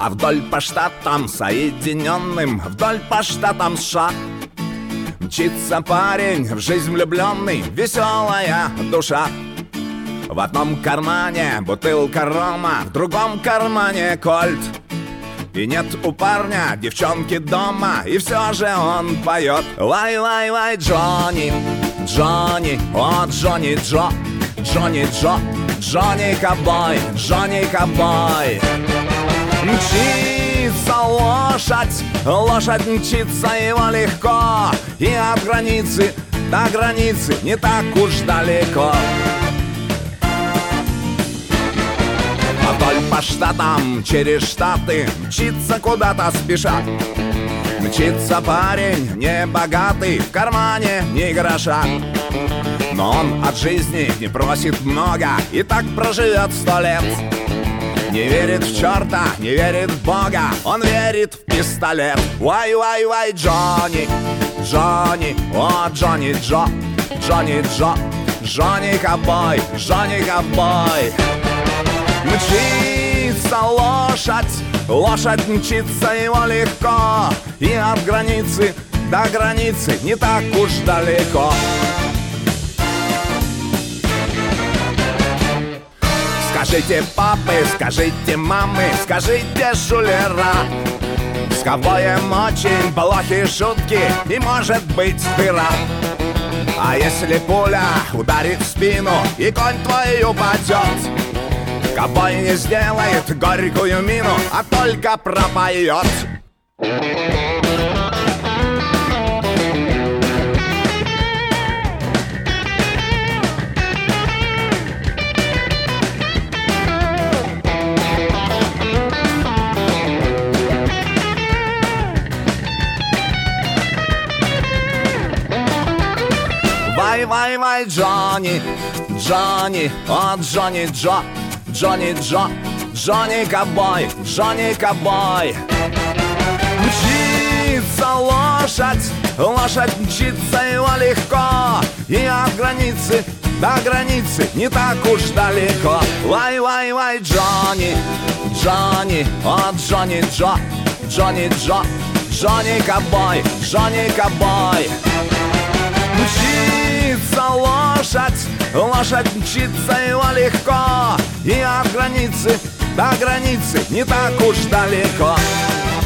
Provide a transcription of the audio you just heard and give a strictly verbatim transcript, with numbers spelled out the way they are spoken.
А вдоль по штатам Соединенным, вдоль по штатам США мчится парень, в жизнь влюбленный, веселая душа. В одном кармане бутылка рома, в другом кармане кольт. И нет у парня девчонки дома, и все же он поет: лай-лай-лай, Джонни, Джонни, о, Джонни Джо, Джонни Джо, Джонни Ковбой, Джонни Ковбой. Мчится лошадь, лошадь мчится его легко, и от границы до границы не так уж далеко. Вдоль по штатам, через штаты мчится куда-то спеша. Мчится парень небогатый, в кармане ни гроша. Но он от жизни не просит много, и так проживет сто лет. Не верит в черта, не верит в Бога, он верит в пистолет. Вай-вай-вай, Джонни, Джонни, о, Джонни Джо, Джонни Джо, Джонни Ковбой, Джонни Ковбой. Мчится лошадь, лошадь мчится его легко, и от границы до границы не так уж далеко. Скажите папы, скажите мамы, скажите шулера, с ковбоем очень плохие шутки и может быть дыра. А если пуля ударит в спину и конь твой упадет, ковбой не сделает горькую мину, а только пропоет: вай-вай-вай, Джонни, Джонни, о, Джонни Джо, Джонни Джо, Джонни Ковбой, Джонни Ковбой. Мчится лошадь, лошадь мчится его легко, и от границы до границы не так уж далеко. Вай-вай-вай, Джонни, Джонни, о, Джонни Джо, Джонни Джо, Джонни Ковбой, Джонни Ковбой. Мчится лошадь, лошадь мчится его легко, и от границы до границы не так уж далеко.